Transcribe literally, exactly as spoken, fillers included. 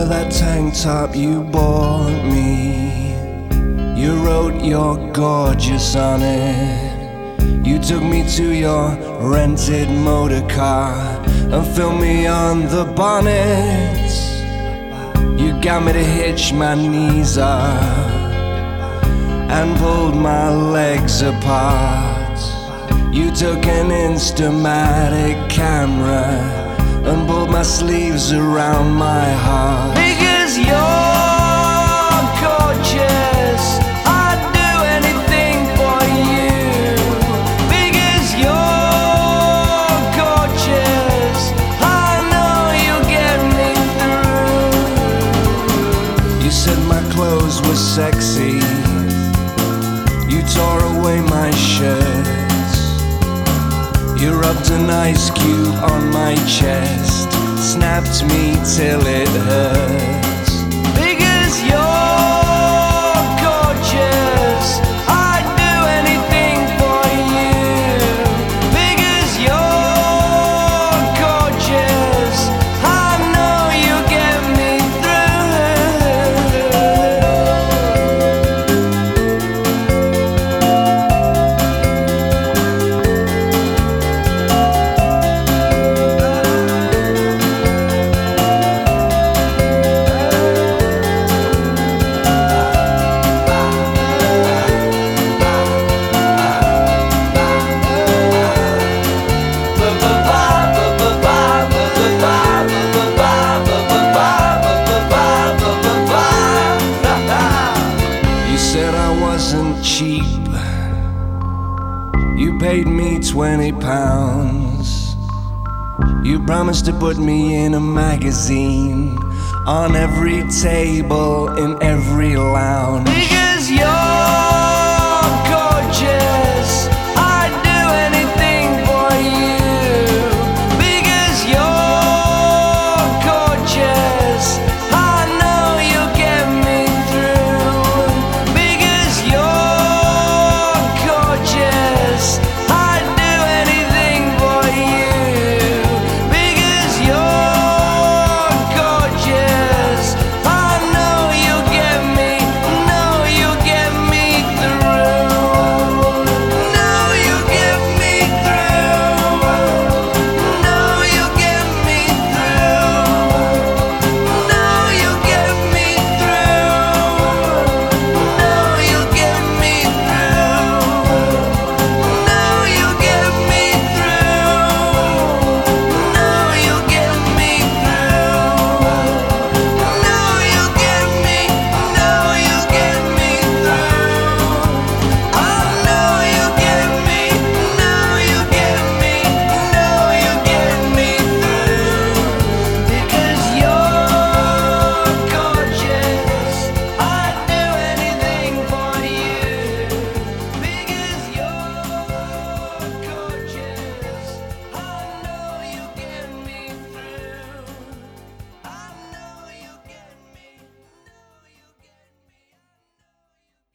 remember that tank top you bought me. You wrote you're gorgeous on it. You took me to your rented motor car and filmed me on the bonnet. You got me to hitch my knees up and pulled my legs apart. You took an Instamatic camera and pulled my sleeves around my heart. Because you're gorgeous, I'd do anything for you. Because you're gorgeous, I know you'll get me through. You said my clothes were sexy. You tore away my shirts. You rubbed an ice cube on my chest, snapped me till it hurts. Because you're gorgeous, I'd do anything for you. Because you're gorgeous, I know you'll get me cheap. You paid me twenty pounds. You promised to put me in a magazine, on every table, in every lounge. Because you're